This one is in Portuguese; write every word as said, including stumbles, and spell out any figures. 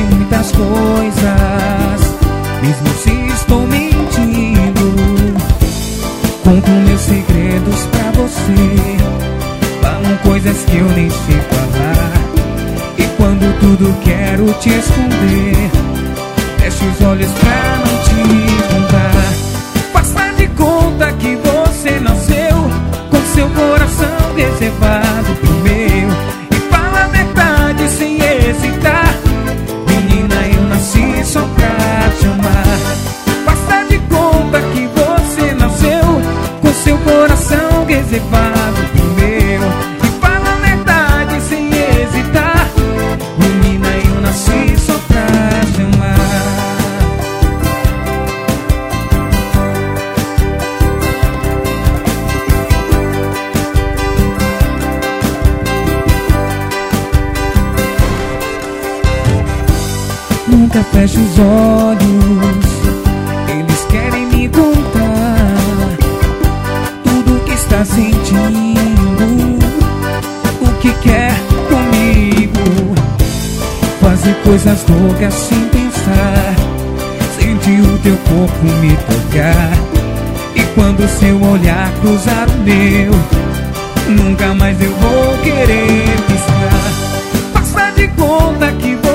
muitas coisas, mesmo se estou mentindo. Conto meus segredos pra você, falam coisas que eu nem sei falar. E quando tudo quero te esconder, fecho os olhos pra não te contar. Faça de conta que você nasceu com seu coração reservado pro meu, e fala a verdade sem hesitar. Menina, eu nasci só pra te amar. Faça de conta que você nasceu com seu coração reservado pro meu, e fala a verdade sem hesitar. Menina, eu nasci só pra te amar. Nunca feche os olhos, eles querem me contar tudo que está sentindo, o que quer comigo. Fazer coisas loucas sem pensar, sentir o teu corpo me tocar. E quando seu olhar cruzar o meu, nunca mais eu vou querer piscar. Faça de conta que você